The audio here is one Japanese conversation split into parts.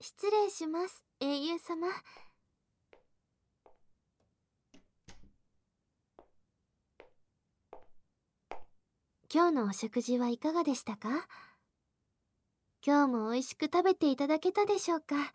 失礼します、英雄様。今日のお食事はいかがでしたか？今日も美味しく食べていただけたでしょうか？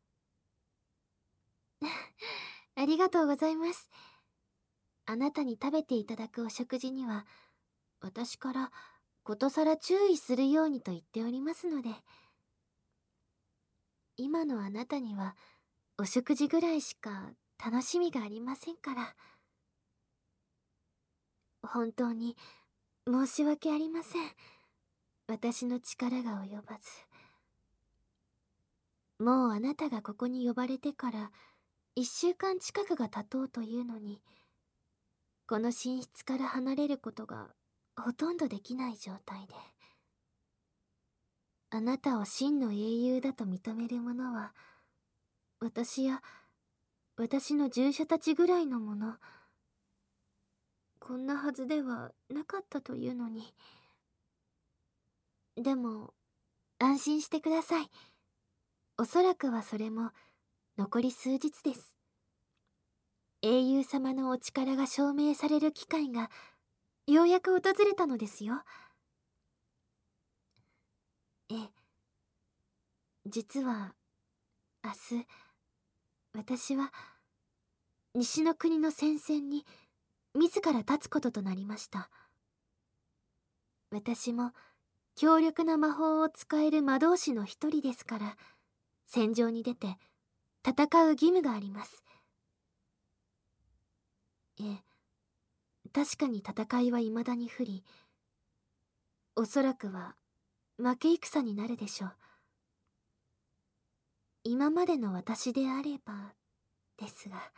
ありがとうございます。あなたに食べていただくお食事には、私からことさら注意するようにと言っておりますので、今のあなたにはお食事ぐらいしか楽しみがありませんから。本当に申し訳ありません。私の力が及ばず。もうあなたがここに呼ばれてから1週間近くが経とうというのに、この寝室から離れることがほとんどできない状態で。あなたを真の英雄だと認める者は、私や私の従者たちぐらいのもの。こんなはずではなかったというのに。でも安心してください。おそらくはそれも残り数日です。英雄様のお力が証明される機会がようやく訪れたのですよ。ええ。実は明日、私は西の国の戦線に自ら立つこととなりました。私も強力な魔法を使える魔導士の一人ですから、戦場に出て戦う義務があります。ええ、確かに戦いは未だに不利。おそらくは負け戦になるでしょう。今までの私であればですが。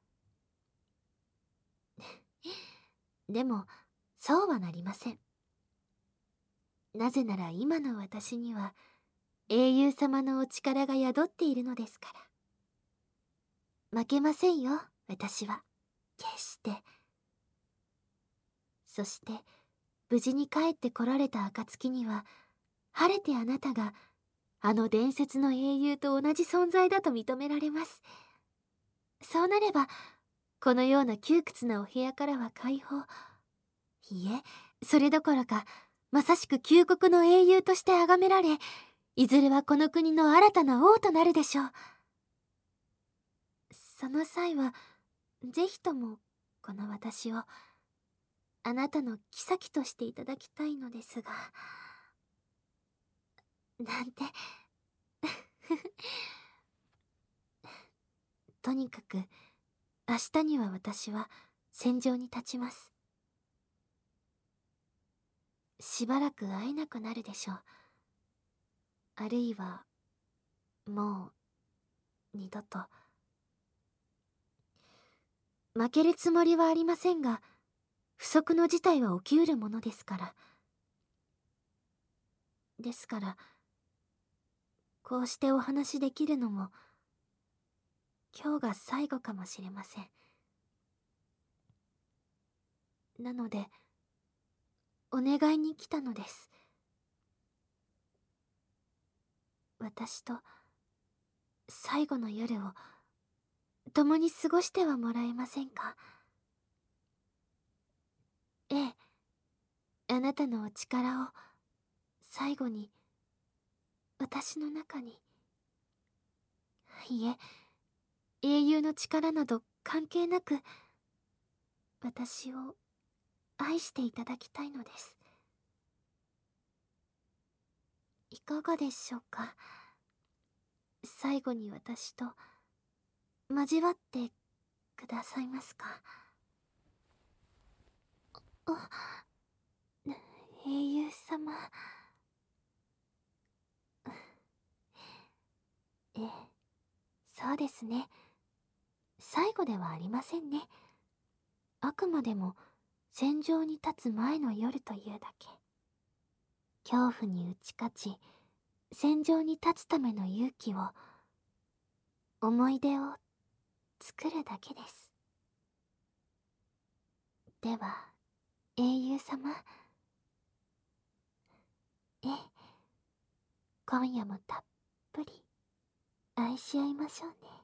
でもそうはなりません。なぜなら今の私には英雄様のお力が宿っているのですから。負けませんよ、私は。決して。そして無事に帰ってこられた暁には、晴れてあなたがあの伝説の英雄と同じ存在だと認められます。そうなればこのような窮屈なお部屋からは解放。いえ、それどころかまさしく旧国の英雄として崇められ、いずれはこの国の新たな王となるでしょう。その際はぜひともこの私をあなたの妃としていただきたいのですが。なんてとにかく明日には私は戦場に立ちます。しばらく会えなくなるでしょう。あるいはもう二度と。負けるつもりはありませんが、不測の事態は起きうるものですから。ですからこうしてお話しできるのも今日が最後かもしれません。なのでお願いに来たのです。私と最後の夜を共に過ごしてはもらえませんか？ええ、あなたのお力を最後に私の中に。いえ、英雄の力など関係なく私を愛していただきたいのです。いかがでしょうか？最後に私と交わってくださいますか？あ、英雄様。ええ、そうですね。最後ではありませんね。あくまでも戦場に立つ前の夜というだけ。恐怖に打ち勝ち戦場に立つための勇気を、思い出を作るだけです。では英雄様。ええ、今夜もたっぷり愛し合いましょうね。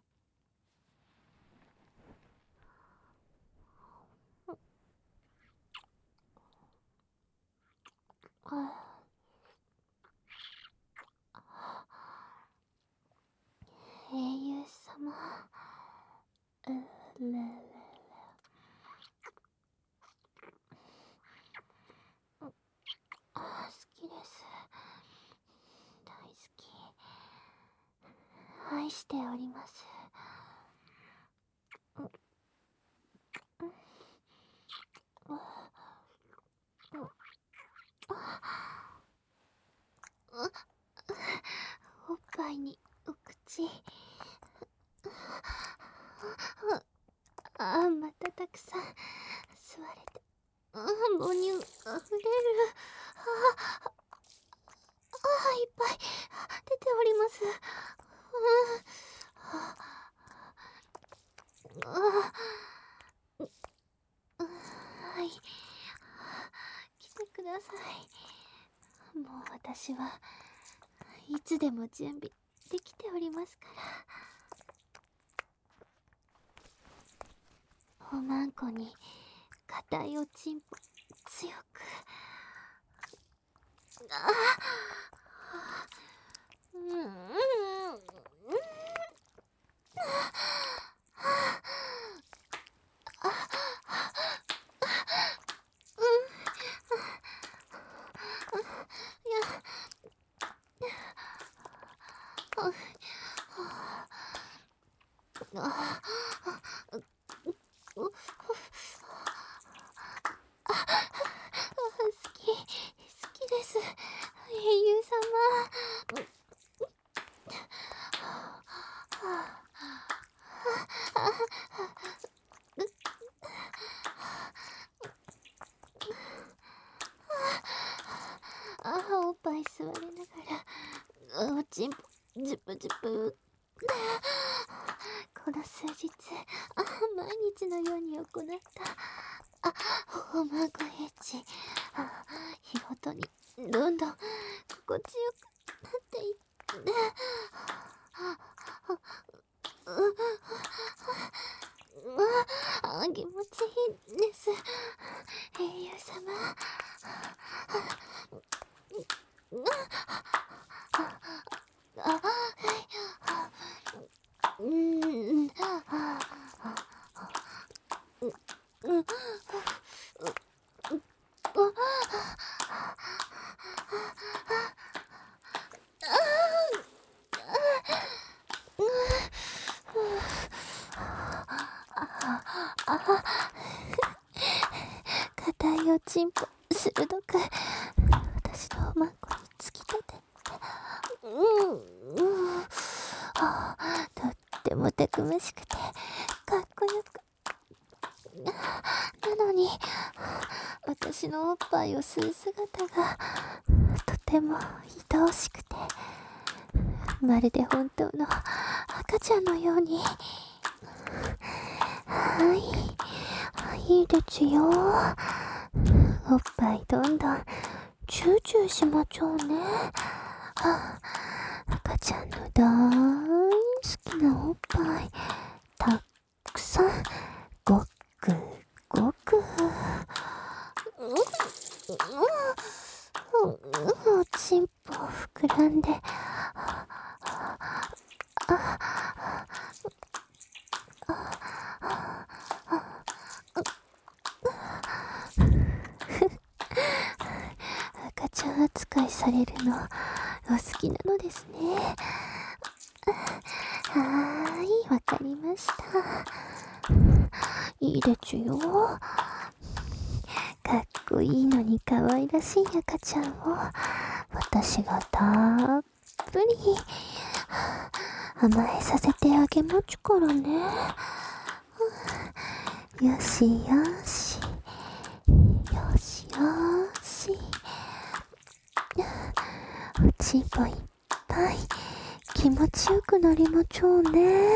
英雄様、うれれ、好きです。大好き。愛しております。おっぱいにお口。またたくさん吸われて、母乳あふれる。いっぱい出ております。はい、来てください。もう私はいつでも準備できておりますから。おまんこに硬いおちんぽ強く。好きです、英雄様。おっぱい吸われながらおちんぽジュプジュプ。この数日毎日のように行ったおまんこエッチ、日ごとにどんどん心地よくなっていって、気持ちいいです、英雄様。硬いおちんぽ鋭く私のおまんこに突き立てて、とってもたくましくてかっこよく、なのに私のおっぱいを吸う姿がとても愛おしくて、まるで本当の赤ちゃんのように。いいですよ。おっぱいどんどんチューチューしまちょうね。赤ちゃんの大好きなおっぱいたくさんごくごくおちんぽ膨らんで赤ちゃん扱いされるのお好きなのですね。わかりました。いいですよ。かっこいいのに可愛らしい赤ちゃんを私がたっぷり甘えさせてあげますからね。よしよしよしよし、おちんぽいっぱい気持ちよくなりまちょうね。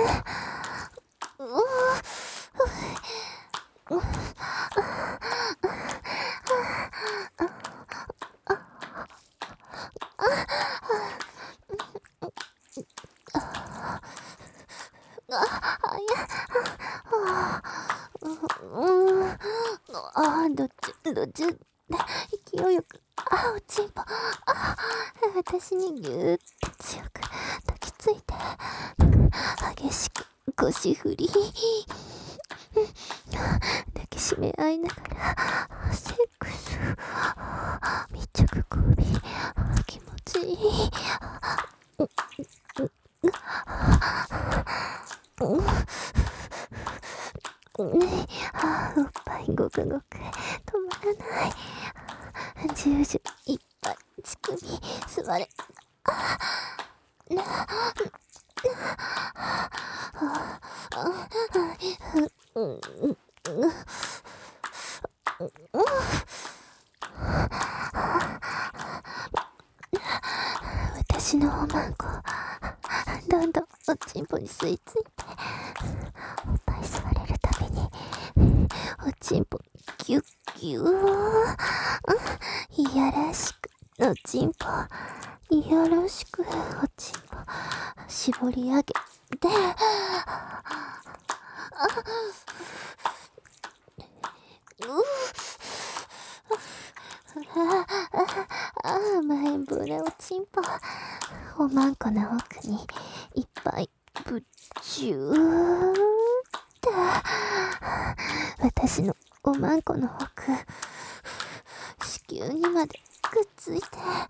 どっち勢いよく、おちんぽ、私にぎゅーっと強く抱きついて、激しく腰振り、抱きしめ合いながらセックス、密着首、気持ちいい。おっぱいごくごく止まらない。じゅうじゅいっぱい乳首吸われ、私のおまんこどんどんおちんぽに吸い付いて、おっぱい吸われるたびにおちんぽギュッギュー、いやらしくおちんぽ、いやらしくおちんぽ絞り上げて、甘えん坊なおちんぽ、おまんこの奥にいっぱいぶっちゅーって、私のおまんこの奥、子宮にまでくっついて、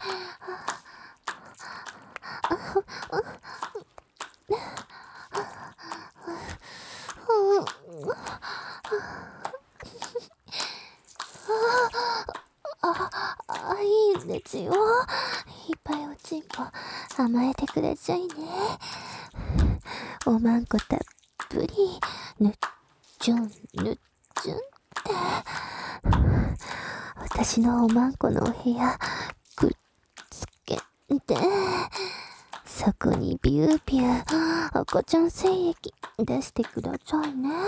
いいですよ。いっぱいおちんぽ甘えてくださいね。おまんこたっぷりぬっちゅんぬっちゅんって、私のおまんこのお部屋くっつけて、そこにビュービュー赤ちゃん精液出してくださいね。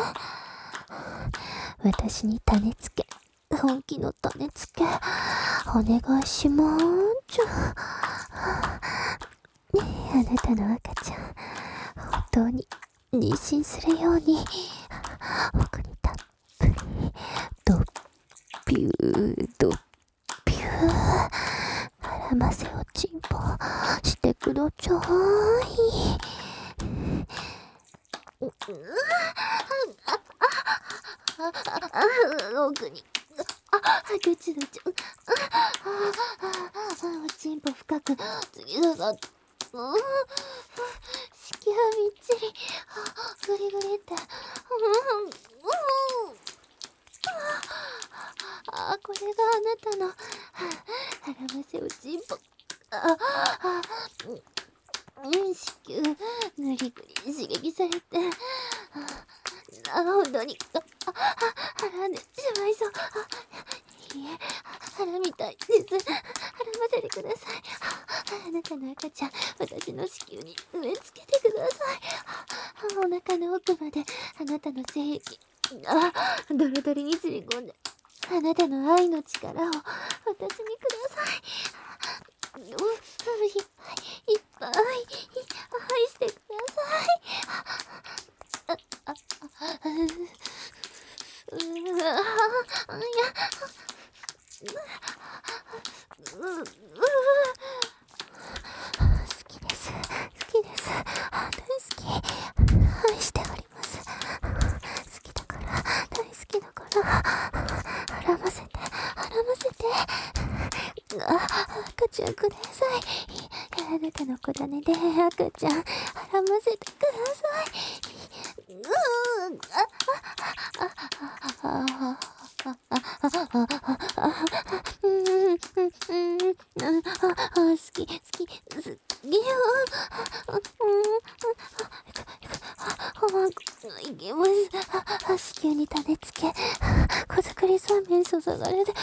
私に種付け、本気の種付けお願いしまーす。あなたの赤ちゃん本当に妊娠するように奥にたっぷりドッピュードッピュー絡ませおちんぽしてください。奥にぐちぐち、おちんぽ深く突き刺さって、子宮みっちりグリグリって、これがあなたの絡ませおちんぽ、子宮グリグリ刺激されて、本当に腹でしまいそう。いえ、腹みたいです。絡ませてください。あなたの赤ちゃん、私の子宮に植え付けてください。お腹の奥まであなたの精液ドロドロにすり込んで、あなたの愛の力を私にください。いっぱい愛してください。好きです。大好き。愛しております。好きだから、大好きだから、絡ませて。赤ちゃんください。あなたの子種で赤ちゃん絡ませてください。好きよ。いけます。子宮に種付け、子作りそうめん注がれて、いきます。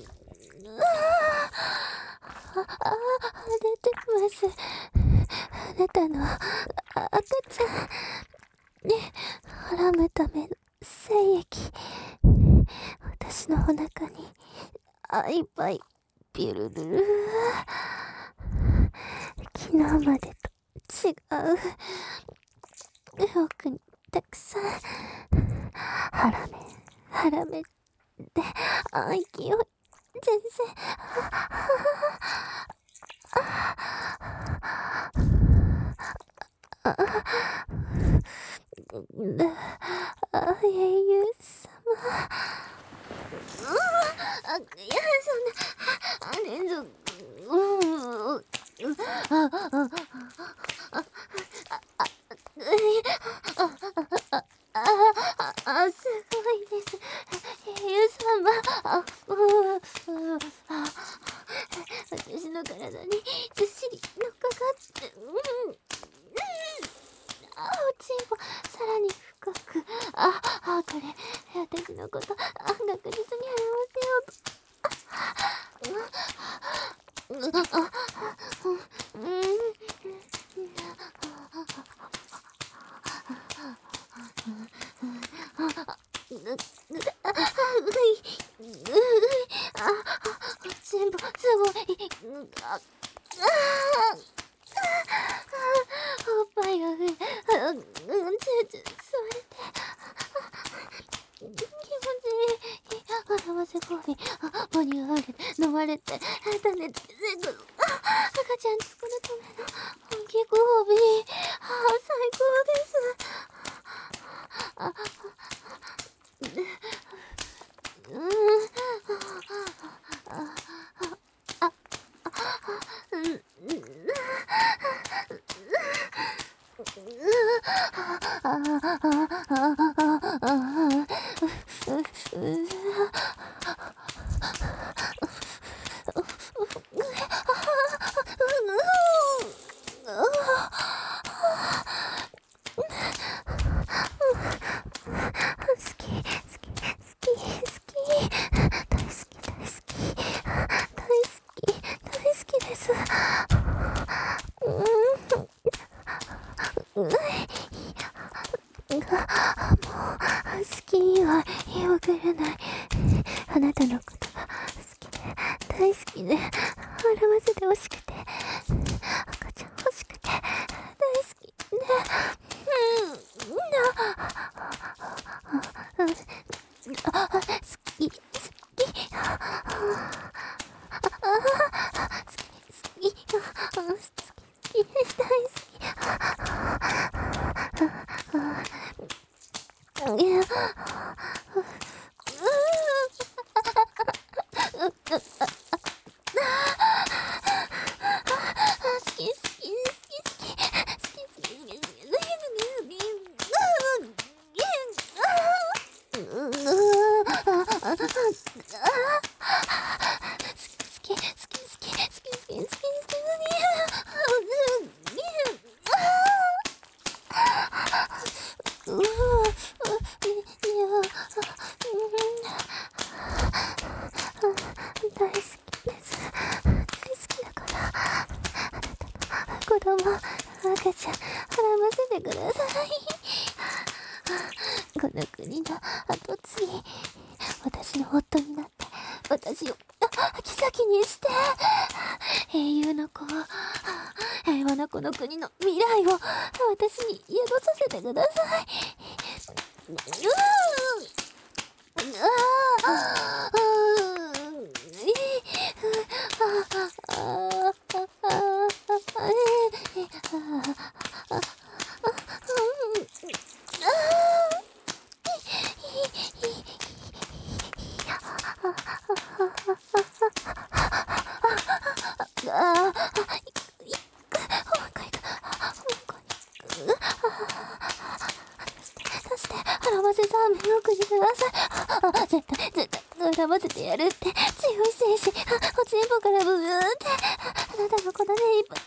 出てます。 なたの赤ちゃんにはらむための精液、私のお腹にいっぱいビルルル、昨日までと違う、奥にたくさんはらめで、息を全然英雄様、いや、そんな連続、すごいです。英雄様、私の体にずっしり乗っかかって、おちんぽさらに深く、これ私のこと確実に表せようと。全部すごい、おっぱいがつーつー吸われて気持ちいい。洗わせコーヒー、母乳あれ飲まれて、種付け全部、赤ちゃん作るための本気ご褒美、最高です。好きは言いわからない。あなたのことが好きで大好きで、笑わせてほしくて、赤ちゃん欲しくて大好きで、好き大好き。いや、子供、赤ちゃん、絡ませてください。この国の後継ぎ、私の夫になって、私を妃にして、英雄の子を、平和なこの国の未来を私に宿させてください。そして払わせざめをくじください。絶対払わせてやるって強い精神、おちんぽからブーンってあなたの子だね、いっぱい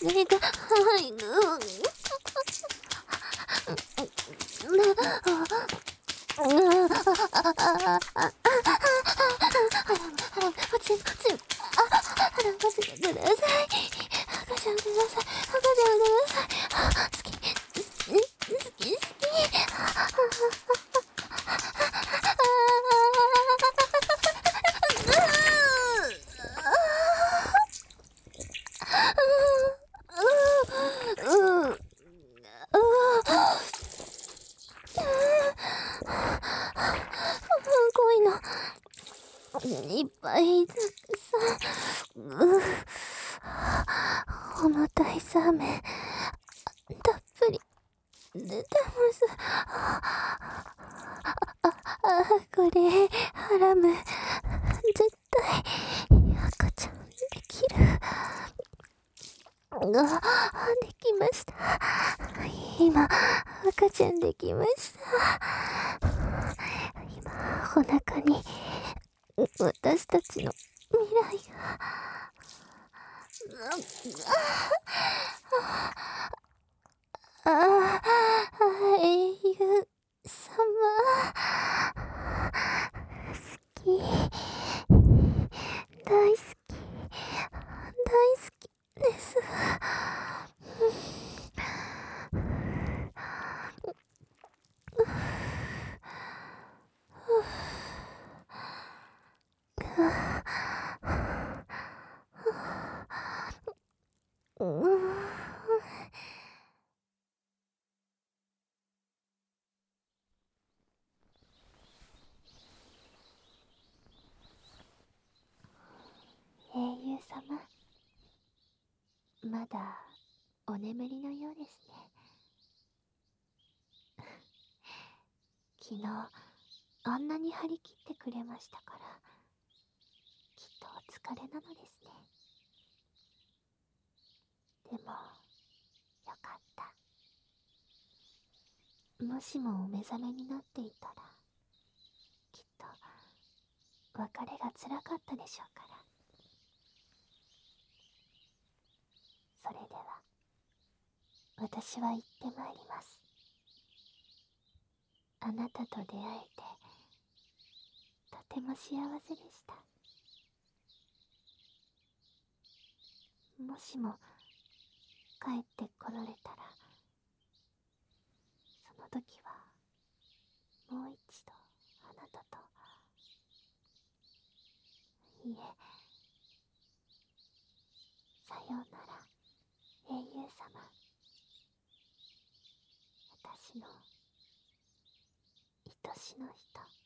目がはい恋のいっぱいたくさん重たいサーメンたっぷり出てますこれハラム絶対赤ちゃんできるできました。今赤ちゃんできました。今お腹に私たちの未来が英雄様好き大好き大好きです。英雄様、まだお眠りのようですね。昨日あんなに張り切ってくれましたから、きっとお疲れなのですね。でもよかった。もしもお目覚めになっていたら、きっと別れが辛かったでしょうから。それでは私は行ってまいります。あなたと出会えてとても幸せでした。もしも帰ってこられたら、その時はもう一度あなたと、いえ、さようなら英雄様。私の愛しの人。